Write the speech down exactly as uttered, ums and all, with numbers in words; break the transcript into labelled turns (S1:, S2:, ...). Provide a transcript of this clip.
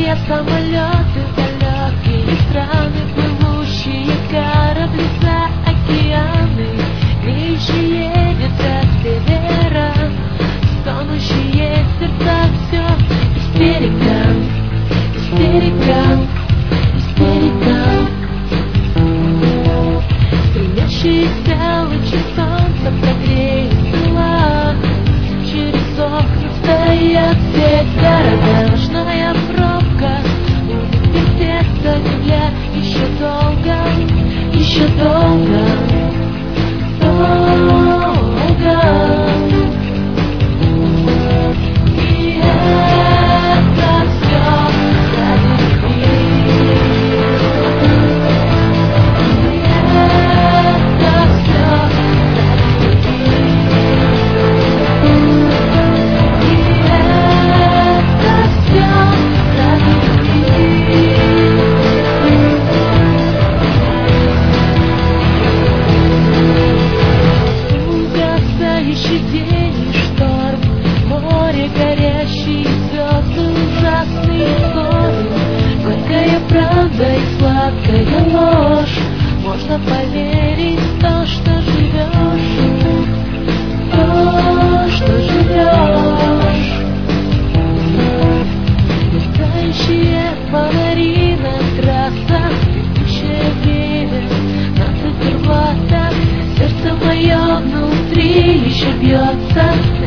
S1: Самолеты, далекие страны, плывущие корабли за океаны, греющие ветра севера, стонущие сердца, все истерика, истерика, истерика. Струящиеся лучи солнца прогреют тела, через окна стоят весь города, ночная пробка. Земля еще долго, еще долго, долго. И это все ради любви. И это все ради любви. И это все ради любви. Угасающий день и шторм, море горящие звезды, ужасные ссоры, горькая правда и сладкая ложь. Можно поверить в то, что живешь, то, что живешь. Мерцающие фонари на трассах, бегущее время на циферблатах. Сердце мое внутри еще бьется.